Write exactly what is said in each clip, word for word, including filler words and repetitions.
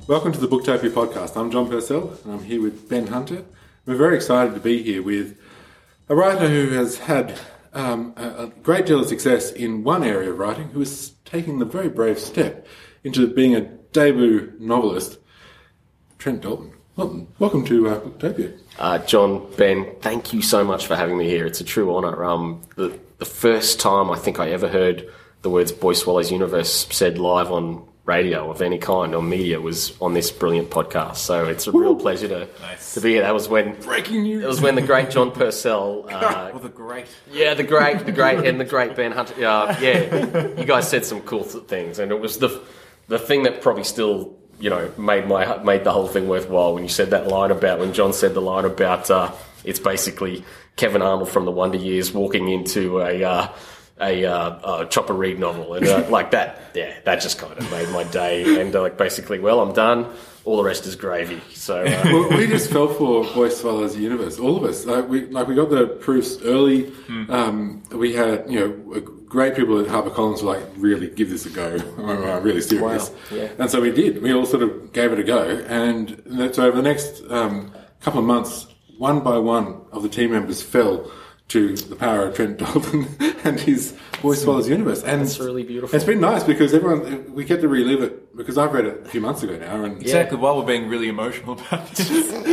Welcome to the Booktopia podcast. I'm John Purcell and I'm here with Ben Hunter. We're very excited to be here with a writer who has had um, a, a great deal of success in one area of writing, who is taking the very brave step into being a debut novelist, Trent Dalton. Dalton, welcome to uh, Booktopia. Uh, John, Ben, thank you so much for having me here. It's a true honour. Um, the, the first time I think I ever heard the words Boy Swallows Universe said live on radio of any kind or media was on this brilliant podcast. So it's a real pleasure to nice. to be here. That was when breaking news. It was when the great John Purcell. Uh, oh, the great. Yeah, the great, the great, and the great Ben Hunter. Uh, yeah, you guys said some cool th- things, and it was the the thing that probably still, you know, made my made the whole thing worthwhile when you said that line about when John said the line about uh, it's basically Kevin Arnold from the Wonder Years walking into a. Uh, A, uh, a Chopper Read novel, and uh, like that, yeah, that just kind of made my day. And uh, like basically, well, I'm done. All the rest is gravy. So uh, well, we just fell for Boy Swallows Universe, all of us. Like we, like we got the proofs early. Mm. Um, we had, you know, great people at HarperCollins were like, really give this a go. I'm really serious. Wow. Yeah. And so we did. We all sort of gave it a go, and so over the next um, couple of months, one by one of the team members fell to the power of Trent Dalton and his Boy Swallows Universe. And that's really beautiful. It's been nice because everyone, we get to relive it because I've read it a few months ago now. And exactly, while we're being really emotional about this.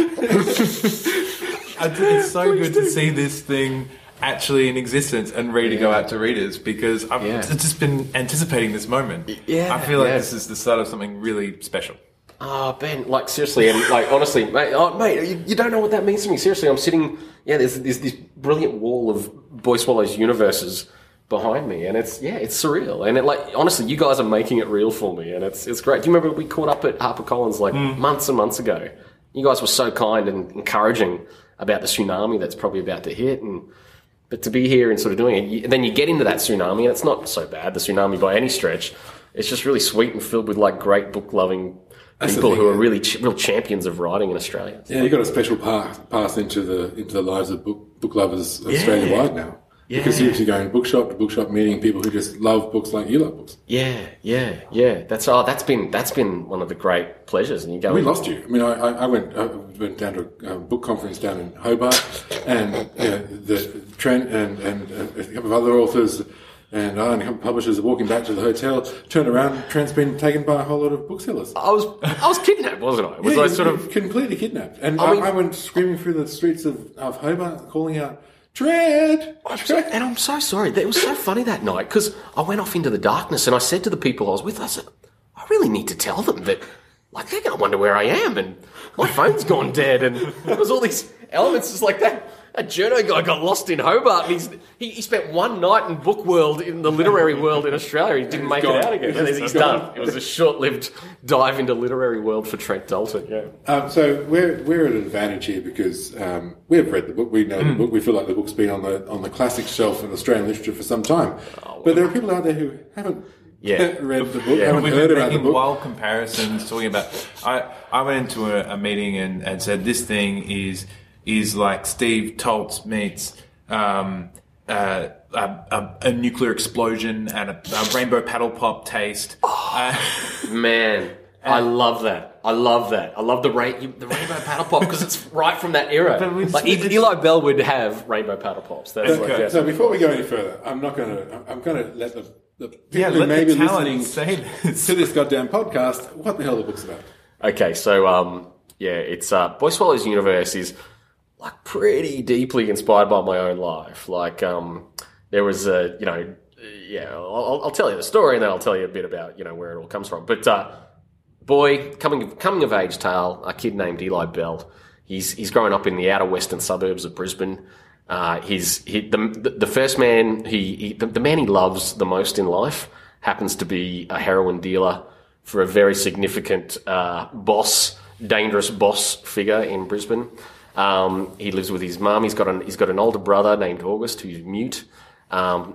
It's so good to see this thing actually in existence and ready to yeah. go out to readers because I've yeah. just been anticipating this moment. Yeah, I feel like yeah. this is the start of something really special. Oh, Ben, like, seriously, and, like, honestly, mate, oh, mate, you, you don't know what that means to me. Seriously, I'm sitting, yeah, there's, there's this brilliant wall of Boy Swallows universes behind me, and it's, yeah, it's surreal. And, it, like, honestly, you guys are making it real for me, and it's it's great. Do you remember we caught up at HarperCollins, like, mm. months and months ago? You guys were so kind and encouraging about the tsunami that's probably about to hit, and but to be here and sort of doing it, you, then you get into that tsunami, and it's not so bad, the tsunami by any stretch. It's just really sweet and filled with, like, great book-loving That's people thing, who are yeah. really ch- real champions of writing in Australia. Yeah, you got a special pass, pass into the into the lives of book book lovers yeah. Australia-wide now. Yeah. Because you go in bookshop to bookshop, meeting people who just love books like you love books. Yeah, yeah, yeah. That's oh, that's been that's been one of the great pleasures. And you go. We in, lost you. I mean, I, I went I went down to a book conference down in Hobart, and you know, the Trent and, and a couple of other authors. And I and a couple of publishers are walking back to the hotel, turned around, Trent's been taken by a whole lot of booksellers. I was I was kidnapped, wasn't I? Was yeah, I sort of completely kidnapped? And I, I, mean, I went screaming through the streets of, of Hobart, calling out, Trent! Trent! And I'm so sorry. It was so funny that night because I went off into the darkness and I said to the people I was with, I said, I really need to tell them that, like, they're going to wonder where I am and my phone's gone dead and there was all these elements just like that. A journo guy got lost in Hobart and he's, he, he spent one night in book world, in the literary world in Australia. He didn't make gone. it out again. He's, he's done. It was a short-lived dive into literary world for Trent Dalton. Yeah. Um, so we're we're at an advantage here because um, we've read the book. We know mm. the book. We feel like the book's been on the on the classic shelf in Australian literature for some time. Oh, but there are people out there who haven't yeah. read the book, yeah. haven't We've heard been about the making book. Wild comparisons, talking about. I I went into a, a meeting and, and said this thing is. is like Steve Toltz meets um, uh, a, a, a nuclear explosion and a, a rainbow paddle pop taste. Oh, uh, man, I love that. I love that. I love the ra- the rainbow paddle pop because it's right from that era. Like Eli Bell would have rainbow paddle pops. That's okay. like, yeah. So before we go any further, I'm not going to. I'm going to let the, the people yeah, who may be listening say this. to this goddamn podcast what the hell the book's about. Okay, so um, yeah, it's uh, Boy Swallows Universe is. Like pretty deeply inspired by my own life. Like, um, there was a, you know, yeah, I'll, I'll tell you the story and then I'll tell you a bit about, you know, where it all comes from. But, uh, boy, coming, coming of age tale, a kid named Eli Bell. He's, he's growing up in the outer western suburbs of Brisbane. Uh, he's, he, the, the first man he, he the, the man he loves the most in life happens to be a heroin dealer for a very significant, uh, boss, dangerous boss figure in Brisbane. Um, he lives with his mum. He's got an he's got an older brother named August who's mute. Um,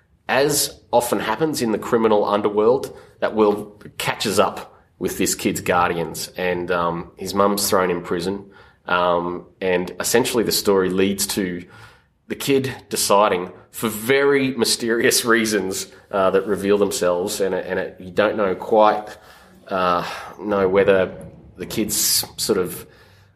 as often happens in the criminal underworld, that world catches up with this kid's guardians, and um, his mum's thrown in prison. Um, and essentially, the story leads to the kid deciding, for very mysterious reasons uh, that reveal themselves, and, and it, you don't know quite uh, know whether the kid's sort of,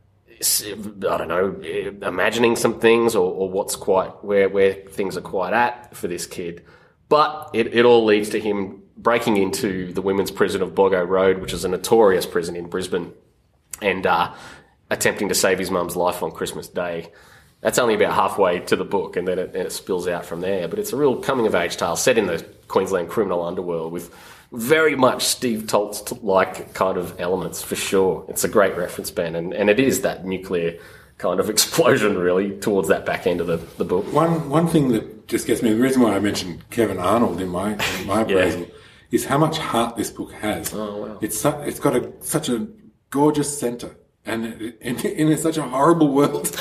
I don't know, imagining some things or, or what's quite, where, where things are quite at for this kid. But it, it all leads to him breaking into the women's prison of Boggo Road, which is a notorious prison in Brisbane, and uh, attempting to save his mum's life on Christmas Day. That's only about halfway to the book, and then it, and it spills out from there. But it's a real coming-of-age tale set in the Queensland criminal underworld with very much Steve Toltz-like kind of elements, for sure. It's a great reference, Ben, and, and it is that nuclear kind of explosion, really, towards that back end of the, the book. One one thing that just gets me, the reason why I mentioned Kevin Arnold in my in my appraisal, yeah. is how much heart this book has. Oh, wow. It's su- it's got a such a gorgeous centre, and it, in, in such a horrible world.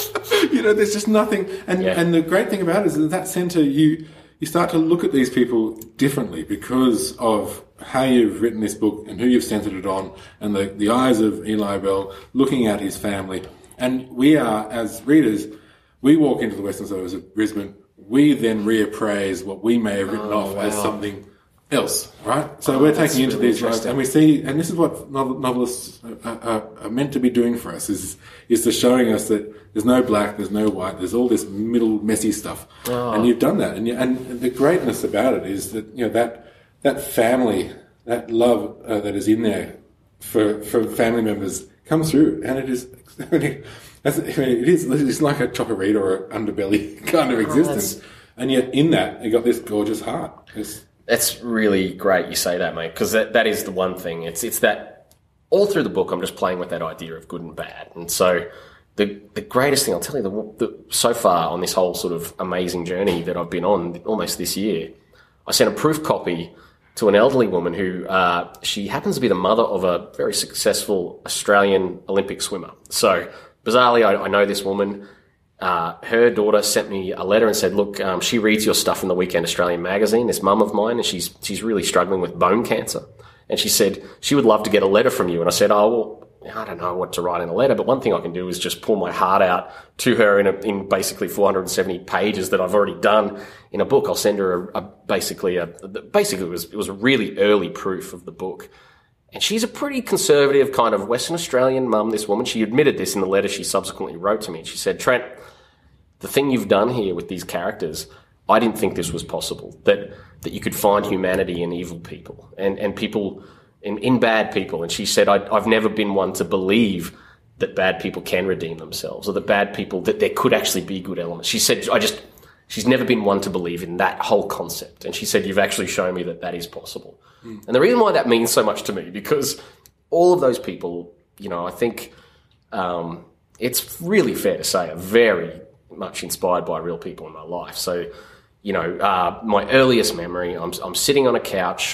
You know, there's just nothing. And yeah. and the great thing about it is that that centre, you you start to look at these people differently because of how you've written this book and who you've centred it on, and the, the eyes of Eli Bell looking at his family. And we are, as readers, we walk into the Western Suburbs of Brisbane, we then reappraise what we may have written oh, off wow. as something else, right? So oh, we're taking into really these lives, and we see, and this is what novel, novelists are, are, are meant to be doing for us, is is to showing us that there's no black, there's no white, there's all this middle messy stuff, oh. and you've done that, and you, and the greatness about it is that you know that that family, that love uh, that is in there for for family members comes through, and it is. That's, I mean, it is it's like a chocorita or an underbelly kind of existence, oh, and yet in that you got this gorgeous heart. It's, That's really great you say that, mate, because that, that is the one thing. It's it's that all through the book I'm just playing with that idea of good and bad. And so the the greatest thing, I'll tell you, the, the, so far on this whole sort of amazing journey that I've been on almost this year, I sent a proof copy to an elderly woman who, uh, she happens to be the mother of a very successful Australian Olympic swimmer. So bizarrely, I, I know this woman. Uh, her daughter sent me a letter and said, look, um, she reads your stuff in the Weekend Australian magazine, this mum of mine, and she's she's really struggling with bone cancer. And she said she would love to get a letter from you. And I said, oh, well, I don't know what to write in a letter, but one thing I can do is just pour my heart out to her in, a, in basically four hundred seventy pages that I've already done in a book. I'll send her a, a basically a, basically it was, it was a really early proof of the book. And she's a pretty conservative kind of Western Australian mum, this woman. She admitted this in the letter she subsequently wrote to me. She said, Trent, the thing you've done here with these characters, I didn't think this was possible, that that you could find humanity in evil people and, and people, in, in bad people. And she said, I, I've never been one to believe that bad people can redeem themselves or that bad people, that there could actually be good elements. She said, I just, she's never been one to believe in that whole concept. And she said, you've actually shown me that that is possible. Mm. And the reason why that means so much to me, because all of those people, you know, I think um, it's really fair to say are very much inspired by real people in my life. So, you know, uh, my earliest memory, I'm, I'm sitting on a couch.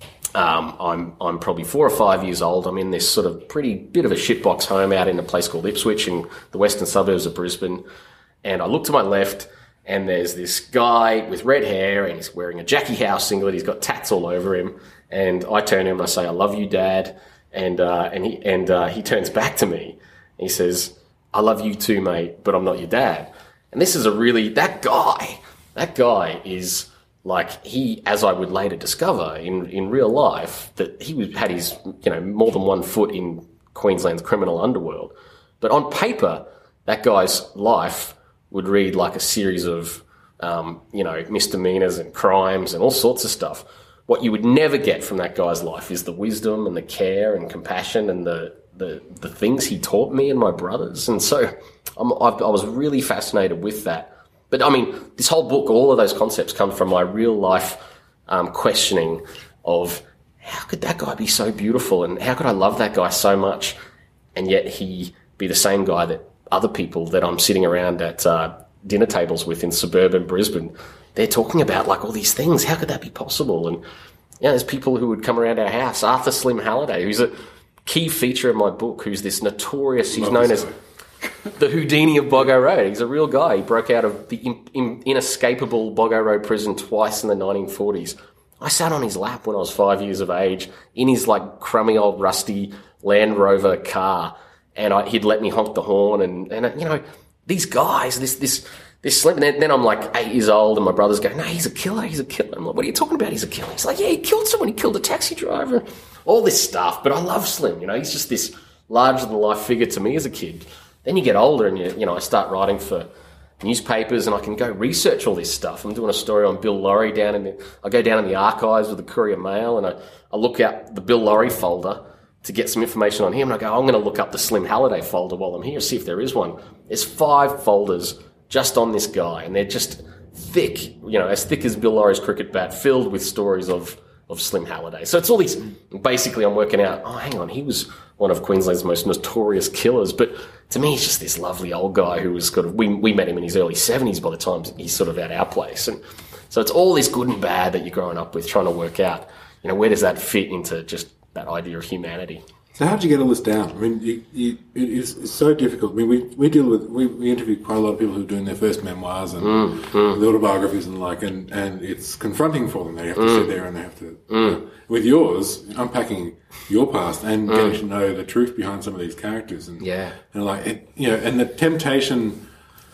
Um, I'm I'm probably four or five years old. I'm in this sort of pretty bit of a shitbox home out in a place called Ipswich in the western suburbs of Brisbane. And I look to my left, and there's this guy with red hair, and he's wearing a Jackie House singlet. He's got tats all over him. And I turn to him and I say, "I love you, Dad." And uh, and he and uh, he turns back to me. And he says, "I love you too, mate, but I'm not your dad." And this is a really, that guy, that guy is like, he, as I would later discover in, in real life, that he was, had his, you know, more than one foot in Queensland's criminal underworld. But on paper, that guy's life would read like a series of, um, you know, misdemeanors and crimes and all sorts of stuff. What you would never get from that guy's life is the wisdom and the care and compassion and the, the, the things he taught me and my brothers. And so I'm, I've, I was really fascinated with that. But I mean, this whole book, all of those concepts come from my real life um, questioning of how could that guy be so beautiful and how could I love that guy so much and yet he be the same guy that other people that I'm sitting around at uh, dinner tables with in suburban Brisbane, they're talking about like all these things. How could that be possible? And yeah, there's people who would come around our house. Arthur Slim Halliday, who's a key feature of my book, who's this notorious, he's known as the Houdini of Boggo Road. He's a real guy. He broke out of the in, in, inescapable Boggo Road prison twice in the nineteen forties. I sat on his lap when I was five years of age in his like crummy old rusty Land Rover car, and I, he'd let me honk the horn. And, and you know, these guys, this this this slim. And then, then I'm like eight years old, and my brothers go, "No, he's a killer. He's a killer." I'm like, "What are you talking about? He's a killer." He's like, "Yeah, he killed someone. He killed a taxi driver." All this stuff. But I love Slim. You know, he's just this larger than life figure to me as a kid. Then you get older and you, you know, I start writing for newspapers and I can go research all this stuff. I'm doing a story on Bill Lawry down in the, I go down in the archives of the Courier Mail and I, I look out the Bill Lawry folder to get some information on him. And I go, I'm going to look up the Slim Halliday folder while I'm here, see if there is one. There's five folders just on this guy and they're just thick, you know, as thick as Bill Lawry's cricket bat, filled with stories of, of Slim Halliday. So it's all these, basically I'm working out, oh, hang on, he was one of Queensland's most notorious killers. But to me, he's just this lovely old guy who was sort of, we, we met him in his early seventies by the time he's sort of at our place. And so it's all this good and bad that you're growing up with, trying to work out, you know, where does that fit into just that idea of humanity? So how did you get all this down? I mean, you, you, it's, it's so difficult. I mean, we, we deal with, we, we interview quite a lot of people who are doing their first memoirs and mm, mm. the autobiographies and the like, and, and it's confronting for them. They have to mm. sit there and they have to, mm. you know, with yours, unpacking your past and mm. getting to know the truth behind some of these characters. And, yeah. and like, it, you know, and the temptation,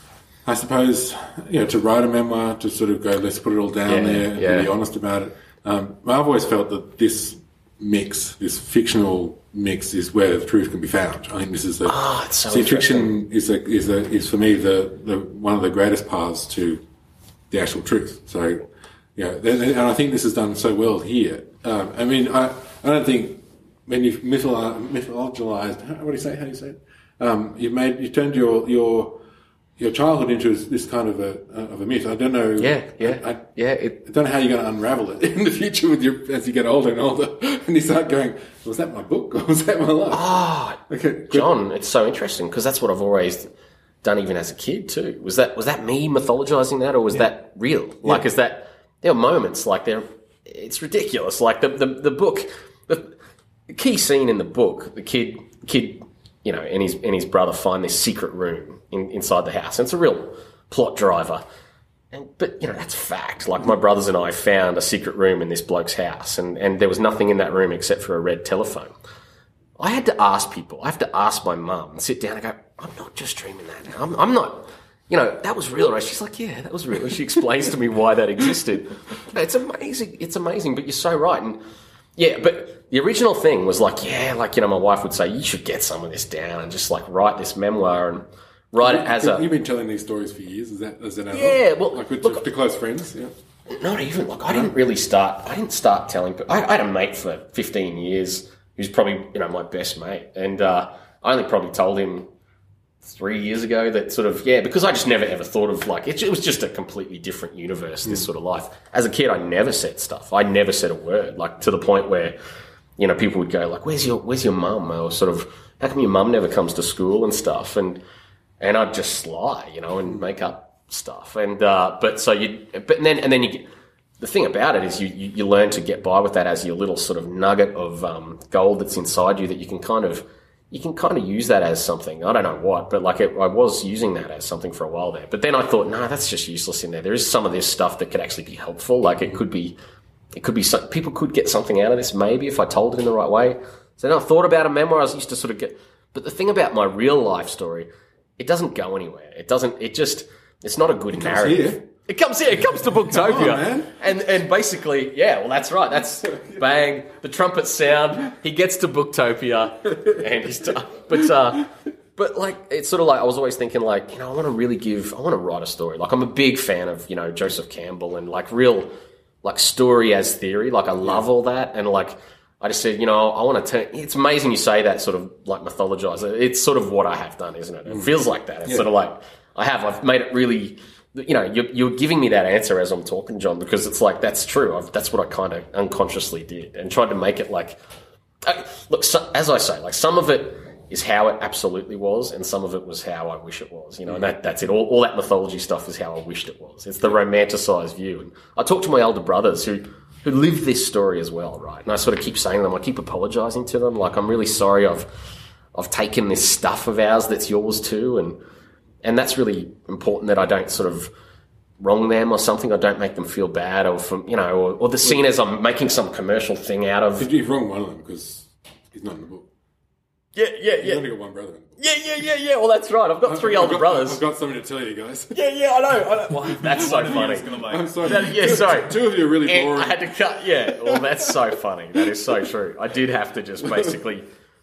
I suppose, you know, to write a memoir, to sort of go, let's put it all down yeah, there and yeah. be honest about it. Um, I've always felt that this mix, this fictional mix, is where the truth can be found. I think this is the oh, it's so see, fiction is a, is a, is for me the, the one of the greatest paths to the actual truth. So, you know, and I think this is done so well here. Um, I mean, I I don't think when you've mythologized, what do you say? How do you say it? Um, you've made you turned your your your childhood into this kind of a of a myth. I don't know. Yeah, yeah, I, I, yeah. It, I don't know how you're going to unravel it in the future with your as you get older and older, and you start going, "Was that my book or was that my life?" Oh, okay, John, it's so interesting because that's what I've always done, even as a kid too. Was that was that me mythologizing that, or was yeah. that real? Like, yeah. is that there are moments like there? It's ridiculous. Like the the the book, the, the key scene in the book, the kid kid, you know, and his and his brother find this secret room in, inside the house. And it's a real plot driver. And, but, you know, that's fact. Like, my brothers and I found a secret room in this bloke's house, and, and there was nothing in that room except for a red telephone. I had to ask people. I have to ask my mum and sit down and go, I'm not just dreaming that now. I'm, I'm not, you know, that was real, right? She's like, yeah, that was real. And she explains to me why that existed. You know, it's amazing. It's amazing, but you're so right. And, yeah, but the original thing was like, yeah, like, you know, my wife would say, you should get some of this down and just, like, write this memoir and write it as a... You've been telling these stories for years. Is that, is that how yeah, well... Like with look, to close friends, yeah. Not even. Like, I didn't really start... I didn't start telling... I, I had a mate for fifteen years who's probably, you know, my best mate. And uh, I only probably told him three years ago that sort of... Yeah, because I just never ever thought of, like... It, it was just a completely different universe, this mm. sort of life. As a kid, I never said stuff. I never said a word. Like, to the point where, you know, people would go, like, where's your where's your mum? Or sort of, how come your mum never comes to school and stuff? And... And I'd just lie, you know, and make up stuff. And uh, but so you, but then and then you get the thing about it is you, you you learn to get by with that as your little sort of nugget of um, gold that's inside you that you can kind of you can kind of use that as something. I don't know what, but like it, I was using that as something for a while there. But then I thought, no, nah, that's just useless in there. There is some of this stuff that could actually be helpful. Like it could be, it could be some, people could get something out of this maybe if I told it in the right way. So then I thought about a memoir. I used to sort of get, but the thing about my real life story. It doesn't go anywhere. It doesn't. It just. It's not a good it narrative. Here. It comes here. It comes to Booktopia, on, man. and and basically, yeah. Well, that's right. That's bang. The trumpets sound. He gets to Booktopia, and he's. T- but uh, but like it's sort of like I was always thinking like you know I want to really give. I want to write a story. Like I'm a big fan of you know Joseph Campbell and like real like story as theory. Like I love all that and like. I just said, you know, I want to turn... It's amazing you say that sort of, like, mythologize. It's sort of what I have done, isn't it? It feels like that. It's yeah. sort of like, I have. I've made it really... You know, you're, you're giving me that answer as I'm talking, John, because it's like, that's true. I've, that's what I kind of unconsciously did and tried to make it like... I, look, so, as I say, like, some of it is how it absolutely was and some of it was how I wish it was, you know, and that, that's it. All, all that mythology stuff is how I wished it was. It's the romanticised view. And I talk to my older brothers who... who live this story as well, right? And I sort of keep saying to them, I keep apologising to them, like, I'm really sorry I've I've taken this stuff of ours that's yours too, and and that's really important that I don't sort of wrong them or something, I don't make them feel bad, or from you know, or, or the scene as I'm making some commercial thing out of... You've wronged one of them, because he's not in the book. Yeah, yeah, yeah. You've only got one brother. Yeah, yeah, yeah, yeah. Well, that's right. I've got three I've older got, brothers. I've got something to tell you guys. Yeah, yeah, I know. I know. Well, that's so funny. I'm sorry. That, yeah, sorry. Two of you are really and boring. I had to cut. Yeah. Well, that's so funny. That is so true. I did have to just basically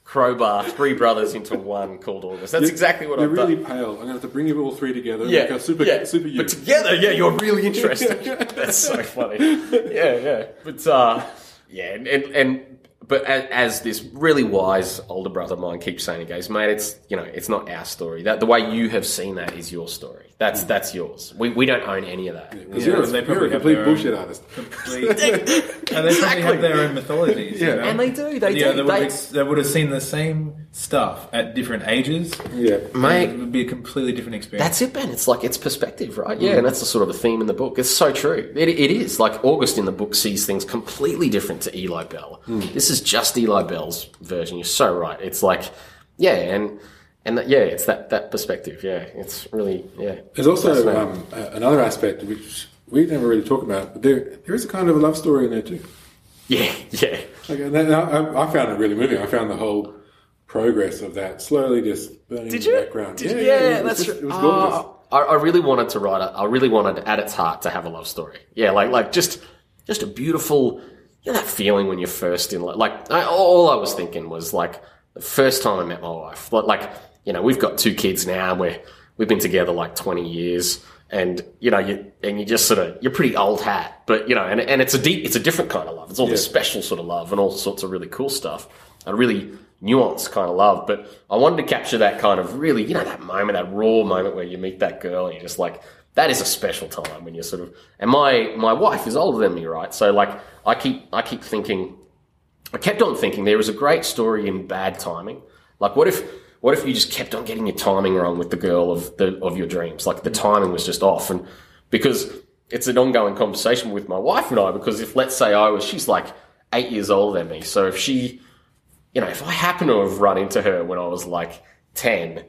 crowbar three brothers into one called August. That's You're- exactly what You're I've really done. pale. I'm going to have to bring you all three together. and Yeah, make a super, yeah. super you. But together, yeah, you're really interesting. That's so funny. Yeah, yeah. But uh, yeah, and, and and but as, as this really wise older brother of mine keeps saying, he goes, mate, it's you know, it's not our story. That the way you have seen that is your story. That's that's yours. We we don't own any of that. Because Yeah, you're, they a, probably you're a have complete their bullshit own- artist. Complete, and they probably have their own mythologies. Yeah. you know? And they do, they yeah, do. They would, They- ex- they would have seen the same stuff at different ages. Yeah. Mate, It would be a completely different experience. that's it, Ben. It's like it's perspective, right? Yeah, and that's the sort of a theme in the book. It's so true. It, it is. Like August in the book sees things completely different to Eli Bell. This is just Eli Bell's version. You're so right. It's like, yeah, and and that, yeah, it's that that perspective. Yeah, it's really yeah. There's also fascinating. um, a- another aspect which we never really talk about, but there there is a kind of a love story in there too. yeah, yeah, Like, and that, I, I found it really moving. I found the whole progress of that slowly just burning Did in you? the background. Did yeah, you? yeah, Yeah, it was that's just- true. It was gorgeous. Uh, I, I really wanted to write it. I really wanted, at its heart, to have a love story. Yeah, like like just just a beautiful. You know that feeling when you're first in love. Like I, all I was thinking was like the first time I met my wife. Like, like you know, we've got two kids now, and we're we've been together like twenty years. And you know, you and you just sort of you're pretty old hat, but you know, and and it's a deep, it's a different kind of love. It's all Yeah. this special sort of love and all sorts of really cool stuff, and really nuanced kind of love. But I wanted to capture that kind of really, you know, that moment, that raw moment where you meet that girl and you're just like, that is a special time when you're sort of. And my my wife is older than me, right? So like, I keep I keep thinking, I kept on thinking there was a great story in Bad Timing. Like, what if what if you just kept on getting your timing wrong with the girl of the of your dreams? Like the timing was just off, and because it's an ongoing conversation with my wife and I. Because if let's say I was, she's like eight years older than me, so if she, you know, if I happen to have run into her when I was like ten,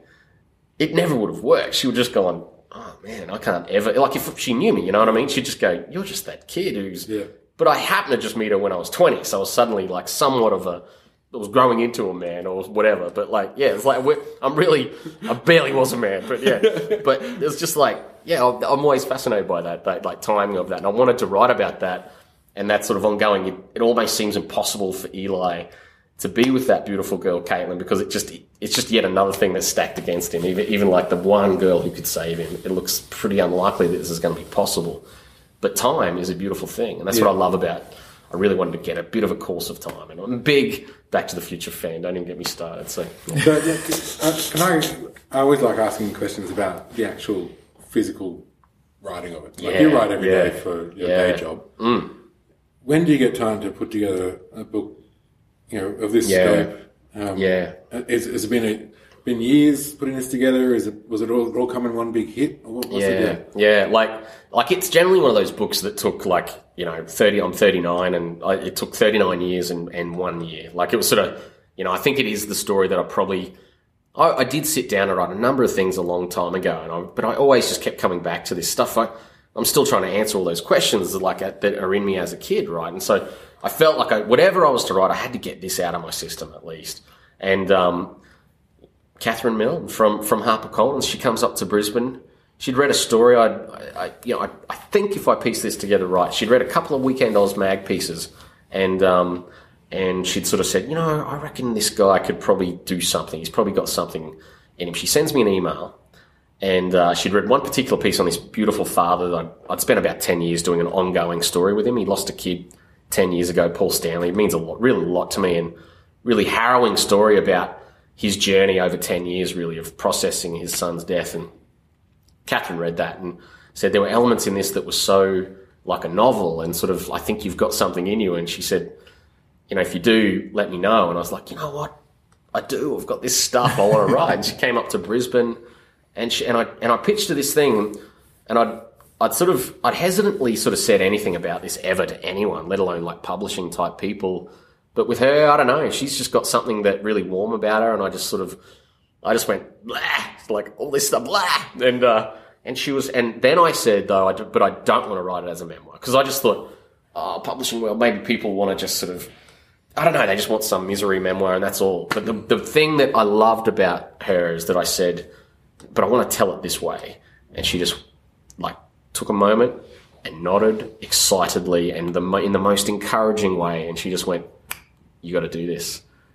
it never would have worked. She would just go on, oh man, I can't ever, like if she knew me, you know what I mean? She'd just go, you're just that kid who's, Yeah. but I happened to just meet her when I was twenty, so I was suddenly like somewhat of a, I was growing into a man or whatever, but like, yeah, it's like, we're, I'm really, I barely was a man, but yeah, but it was just like, yeah, I'm I'm always fascinated by that, that like timing of that, and I wanted to write about that, and that sort of ongoing, it, it almost seems impossible for Eli to be with that beautiful girl, Caitlin, because it just, it's just yet another thing that's stacked against him, even, even like the one girl who could save him, it looks pretty unlikely that this is going to be possible, but time is a beautiful thing, and that's Yeah. what I love about I really wanted to get a bit of a course of time. And I'm a big Back to the Future fan. Don't even get me started. So, yeah. So, yeah, can I? I always like asking questions about the actual physical writing of it. Like Yeah, you write every day yeah, for your yeah. day job. Mm. When do you get time to put together a book, you know, of this Yeah. scope? Um, Yeah. Is, has it been a, been years putting this together? Is it was it all, all come in one big hit? Or what, what's yeah, it yeah. Like, like it's generally one of those books that took like, you know, thirty. I'm thirty-nine, and I, it took thirty-nine years and, and one year. Like it was sort of, you know, I think it is the story that I probably. I, I did sit down and write a number of things a long time ago, and I, but I always just kept coming back to this stuff. I, I'm still trying to answer all those questions that like that are in me as a kid, right? And so I felt like I, whatever I was to write, I had to get this out of my system at least. And um, Catherine Milne from from HarperCollins, she comes up to Brisbane. She'd read a story. I'd, I, I, you know, I, I think if I piece this together right, she'd read a couple of Weekend Oz mag pieces, and um, and she'd sort of said, you know, I reckon this guy could probably do something. He's probably got something in him. She sends me an email, and uh, she'd read one particular piece on this beautiful father that I'd, I'd spent about ten years doing an ongoing story with him. He lost a kid ten years ago, Paul Stanley. It means a lot, really a lot to me, and really harrowing story about his journey over ten years, really, of processing his son's death. And Catherine read that and said there were elements in this that were so like a novel and sort of, I think you've got something in you. And she said, you know, if you do, let me know. And I was like, you know what? I do. I've got this stuff I want to write. And she came up to Brisbane, and she, and I and I pitched her this thing, and I'd I'd sort of I'd hesitantly sort of said anything about this ever to anyone, let alone like publishing type people. But with her, I don't know. She's just got something that really warm about her, and I just sort of I just went blah, like all this stuff, blah, and uh, and she was, and then I said though, I do, but I don't want to write it as a memoir because I just thought, oh, publishing world, maybe people want to just sort of, I don't know, they just want some misery memoir and that's all. But the the thing that I loved about her is that I said, but I want to tell it this way, and she just like took a moment and nodded excitedly and the in the most encouraging way, and she just went, you got to do this.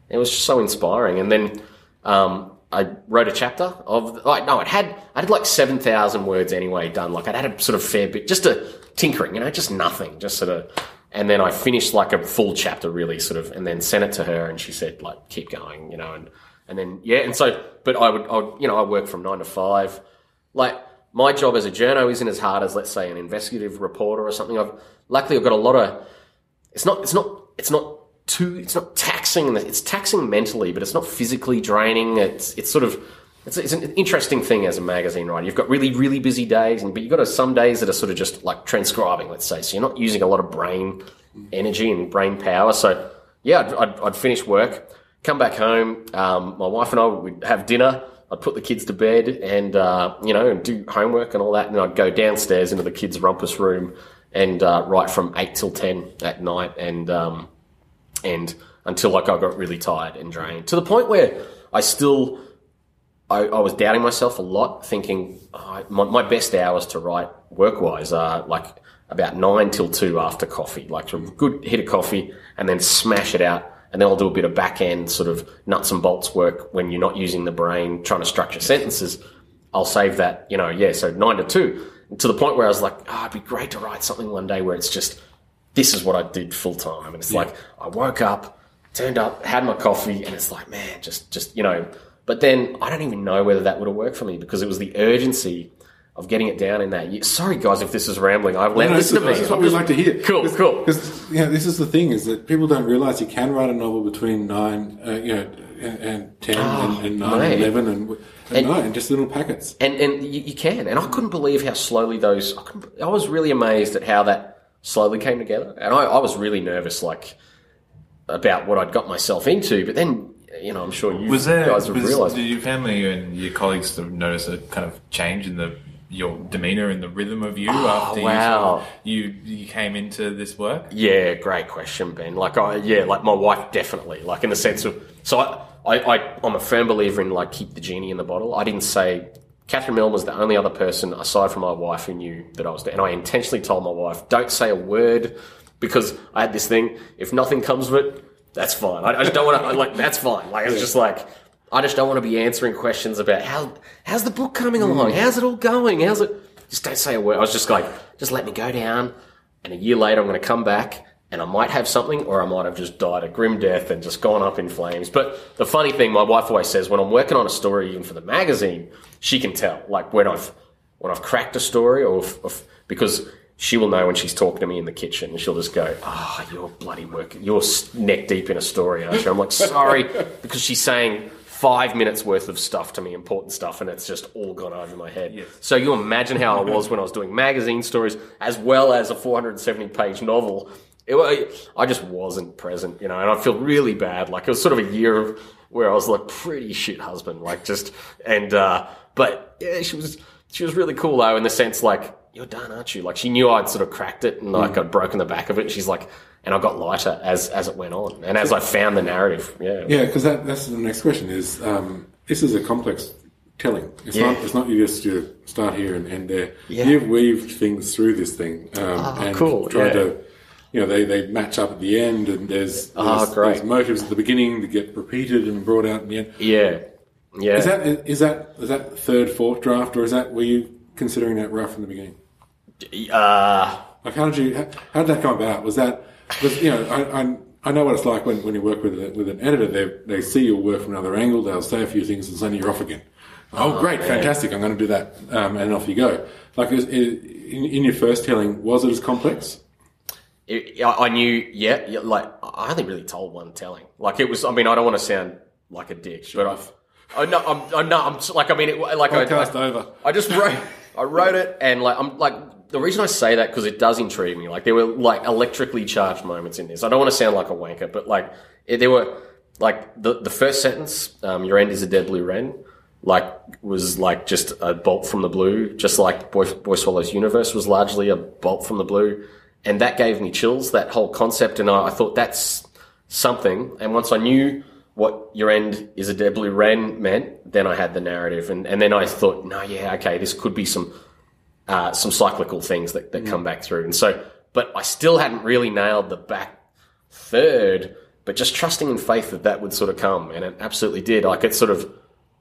It was just so inspiring. And then um, I wrote a chapter of, like, no, it had, I had like seven thousand words anyway done. Like, I'd had a sort of fair bit, just a tinkering, you know, just nothing, just sort of, and then I finished like a full chapter really sort of, and then sent it to her and she said, like, keep going, you know, and, and then, yeah, and so, but I would, I would, you know, I work from nine to five. Like, my job as a journo isn't as hard as, let's say, an investigative reporter or something. I've, luckily I've got a lot of, it's not, it's not, it's not, too, it's not taxing. It's taxing mentally, but it's not physically draining. It's it's sort of it's, it's an interesting thing as a magazine writer. You've got really really busy days, and but you've got some days that are sort of just like transcribing. Let's say, so you're not using a lot of brain energy and brain power. So yeah, I'd, I'd, I'd finish work, come back home. Um, my wife and I would have dinner. I'd put the kids to bed, and uh, you know, and do homework and all that. And then I'd go downstairs into the kids' rumpus room and uh, write from eight till ten at night, and um, and until like I got really tired and drained, to the point where I still, I, I was doubting myself a lot, thinking oh, my, my best hours to write work-wise are like about nine till two after coffee, like a good hit of coffee and then smash it out. And then I'll do a bit of back-end sort of nuts and bolts work when you're not using the brain, trying to structure sentences. I'll save that, you know, yeah, so nine to two, to the point where I was like, oh, it'd be great to write something one day where it's just, this is what I did full time. And it's yeah. like, I woke up, turned up, had my coffee, and it's like, man, just, just, you know, but then I don't even know whether that would have worked for me, because it was the urgency of getting it down in that year. Sorry, guys, if this is rambling. I've let no, listen to me. This is what we like to hear. Cool, Cause, cool. Because you know, this is the thing, is that people don't realise you can write a novel between nine, uh, you know, and, and ten, oh, and, and nine, mate. and eleven, and, and, and nine, just little packets. And and you, you can. And I couldn't believe how slowly those. I, couldn't, I was really amazed at how that slowly came together. And I, I was really nervous, like, about what I'd got myself into. But then, you know, I'm sure you was there, guys would was, realise. Did your family and your colleagues sort of notice a kind of change in the your demeanour and the rhythm of you oh, after wow. you, sort of, you you came into this work? Yeah, great question, Ben. Like, I yeah, like my wife definitely. Like, in the sense of, so I, I, I I'm a firm believer in, like, keep the genie in the bottle. I didn't say. Catherine Milne was the only other person aside from my wife who knew that I was there. And I intentionally told my wife, don't say a word, because I had this thing, if nothing comes of it, that's fine. I, I just don't want to, like, that's fine. Like, it's just like, I just don't want to be answering questions about how, how's the book coming along? How's it all going? How's it? Just don't say a word. I was just like, just let me go down. And a year later, I'm going to come back and I might have something, or I might have just died a grim death and just gone up in flames. But the funny thing, my wife always says, when I'm working on a story, even for the magazine, she can tell, like, when I've when I've cracked a story, or if, if, because she will know when she's talking to me in the kitchen, and she'll just go, "Oh, you're bloody working, you're neck deep in a story." And I'm like, "Sorry," because she's saying five minutes worth of stuff to me, important stuff, and it's just all gone over my head. Yes. So you imagine how I was when I was doing magazine stories as well as a four hundred seventy page novel. It, I just wasn't present, you know, and I feel really bad. Like, it was sort of a year where I was like pretty shit husband, like just, and, uh, but yeah, she was, she was really cool though, in the sense, like, you're done, aren't you? Like, she knew I'd sort of cracked it and like mm. I'd broken the back of it. And she's like, and I got lighter as, as it went on. And as I found the narrative. Yeah. Yeah. Cause that, that's the next question is, um, this is a complex telling. It's yeah. not, it's not you just you start here and end there. Yeah. You've weaved things through this thing, um, oh, and cool. tried yeah. to, you know, they, they match up at the end, and there's, there's, oh, great. there's motives at the beginning that get repeated and brought out in the end. Yeah. Yeah. Is that, is that, is that third, fourth draft, or is that, were you considering that right from the beginning? Uh, like, how did you, how, how did that come about? Was that, was, you know, I, I, I know what it's like when, when you work with a, with an editor, they, they see your work from another angle, they'll say a few things and suddenly you're off again. Oh, oh great, man. Fantastic, I'm going to do that. Um, and off you go. Like, is, is, in, in your first telling, was it as complex? It, I knew, yeah, yeah, like, I only really told one telling. Like, it was, I mean, I don't want to sound like a dick, sure. but I've, I know, I'm, I know, I'm, like, I mean, it, like, Podcast I, I, over. I just wrote, I wrote it, and, like, I'm, like, the reason I say that, because it does intrigue me, like, there were, like, electrically charged moments in this. I don't want to sound like a wanker, but, like, it, there were, like, the, the first sentence, um, your end is a dead blue wren, like, was, like, just a bolt from the blue, just like Boy, Boy Swallow's universe was largely a bolt from the blue. And that gave me chills, that whole concept, and I, I thought that's something. And once I knew what your end is a dead blue wren meant, then I had the narrative. And, and then I thought, no, yeah, okay, this could be some uh, some cyclical things that, that mm. come back through. And so, but I still hadn't really nailed the back third but just trusting in faith that that would sort of come, and it absolutely did. Like, it sort of...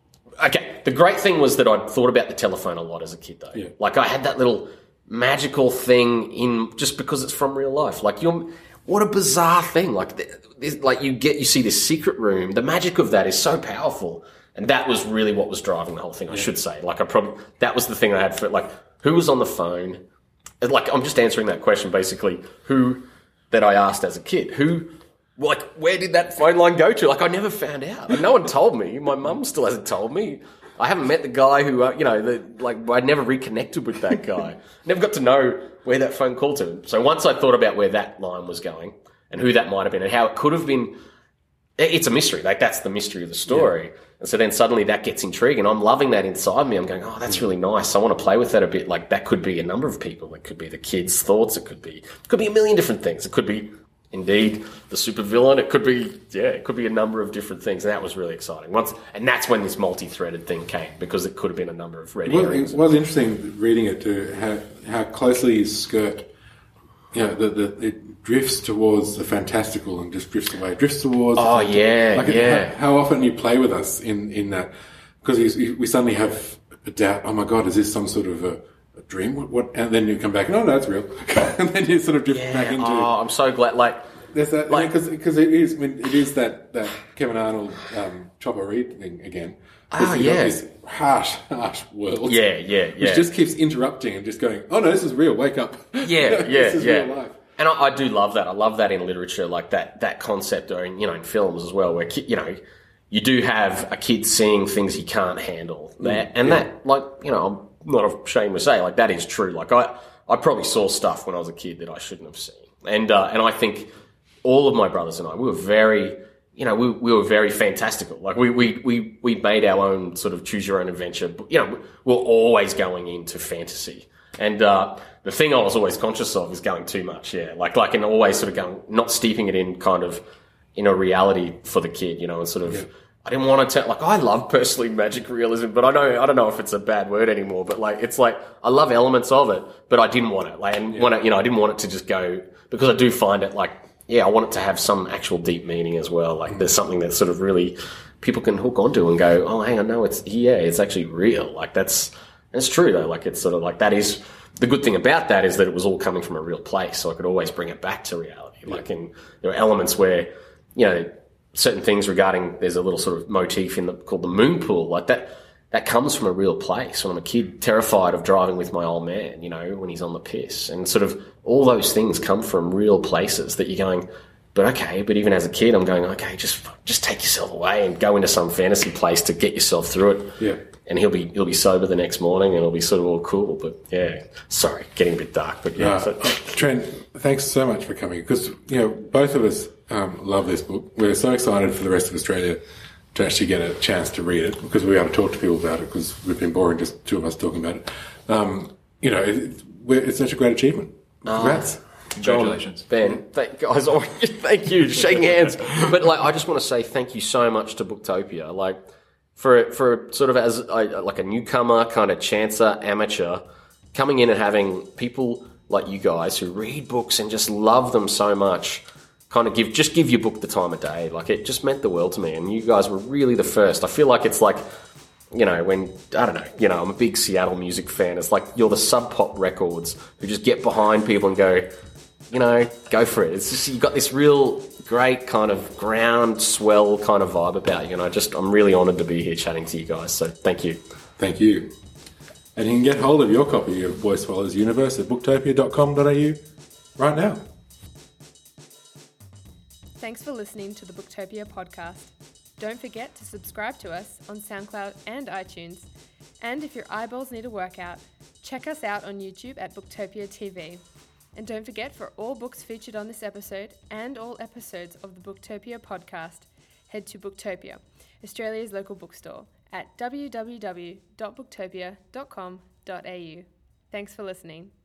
Okay, the great thing was that I'd thought about the telephone a lot as a kid, though. Yeah. Like, I had that little magical thing in... Just because it's from real life. Like, you're... What a bizarre thing. Like, this, like you get... You see this secret room. The magic of that is so powerful. And that was really what was driving the whole thing, I yeah. should say. Like, I probably... That was the thing I had for... Like, who was on the phone? Like, I'm just answering that question, basically. Who... That I asked as a kid. Who... Like, where did that phone line go to? Like, I never found out. Like, no one told me. My mum still hasn't told me. I haven't met the guy who, uh, you know, the, like, I never reconnected with that guy. Never got to know where that phone called to. So once I thought about where that line was going and who that might have been and how it could have been, it's a mystery. Like, that's the mystery of the story. Yeah. And so then suddenly that gets intriguing. I'm loving that inside me. I'm going, oh, that's really nice. I want to play with that a bit. Like, that could be a number of people. It could be the kids' thoughts. It could be, it could be a million different things. It could be... Indeed, the supervillain. It could be, yeah, it could be a number of different things, and that was really exciting. Once, and that's when this multi-threaded thing came, because it could have been a number of red well, herrings. It was interesting reading it to how, how closely his skirt, you know, the, the, it drifts towards the fantastical and just drifts away, drifts towards. Oh yeah, like yeah. It, how, how often you play with us in in that, because we suddenly have a doubt. Oh my God, is this some sort of a A dream? What, what? And then you come back, no, no, it's real. And then you sort of drift yeah. back into... Oh, I'm so glad, like... There's that, like because it is, I mean, it is that, that Kevin Arnold, um, Chopper Read thing again. Oh, yeah. This harsh, harsh world. Yeah, yeah, yeah. Which just keeps interrupting and just going, oh no, this is real, wake up. Yeah, yeah, this is yeah. real life. And I, I do love that. I love that in literature, like that, that concept, or in, you know, in films as well, where, you know, you do have a kid seeing things he can't handle. That, and yeah. that, like, you know, I'm not ashamed to say, like, that is true. Like, I, I probably saw stuff when I was a kid that I shouldn't have seen. And, uh, and I think all of my brothers and I, we were very, you know, we, we were very fantastical. Like, we, we, we, we made our own sort of choose your own adventure. You know, we're always going into fantasy. And, uh, the thing I was always conscious of is going too much. Yeah. Like, like, and always sort of going, not steeping it in kind of, in a reality for the kid, you know, and sort of, yeah. I didn't want to tell, like, I love personally magic realism, but I know, I don't know if it's a bad word anymore, but like, it's like, I love elements of it, but I didn't want it. Like, and yeah. want to, you know, I didn't want it to just go, because I do find it like, yeah, I want it to have some actual deep meaning as well. Like, there's something that sort of really people can hook onto and go, oh, hang on, no, it's, yeah, it's actually real. Like, that's, it's true though. Like, it's sort of like, that is, the good thing about that is that it was all coming from a real place. So I could always bring it back to reality. Like, and there are elements where, you know, certain things regarding, there's a little sort of motif in the, called the moon pool, like that, that comes from a real place. When I'm a kid, terrified of driving with my old man, you know, when he's on the piss, and sort of all those things come from real places that you're going, but okay, but even as a kid, I'm going, okay, just, just take yourself away and go into some fantasy place to get yourself through it. Yeah. And he'll be, he'll be sober the next morning and it'll be sort of all cool. But yeah, sorry, getting a bit dark, but yeah. Uh, so. Trent, thanks so much for coming, because, you know, both of us, Um, love this book. We're so excited for the rest of Australia to actually get a chance to read it, because we able to talk to people about it, because we've been boring just two of us talking about it. Um, you know, it, it's such a great achievement. Congrats. Oh, congratulations. John, Ben, thank, guys, oh, thank you. Shaking hands. But like, I just want to say thank you so much to Booktopia. Like, for, for sort of as a, like a newcomer, kind of chancer, amateur, coming in and having people like you guys who read books and just love them so much, kind of give, just give your book the time of day. Like, it just meant the world to me. And you guys were really the first. I feel like it's like, you know, when, I don't know, you know, I'm a big Seattle music fan. It's like you're the Sub Pop Records who just get behind people and go, you know, go for it. It's just, you've got this real great kind of ground swell kind of vibe about you. And I just, I'm really honoured to be here chatting to you guys. So thank you. Thank you. And you can get hold of your copy of Boy Swallows Universe at booktopia dot com dot a u right now. Thanks for listening to the Booktopia podcast. Don't forget to subscribe to us on SoundCloud and iTunes. And if your eyeballs need a workout, check us out on YouTube at Booktopia T V. And don't forget, for all books featured on this episode and all episodes of the Booktopia podcast, head to Booktopia, Australia's local bookstore, at w w w dot booktopia dot com dot a u. Thanks for listening.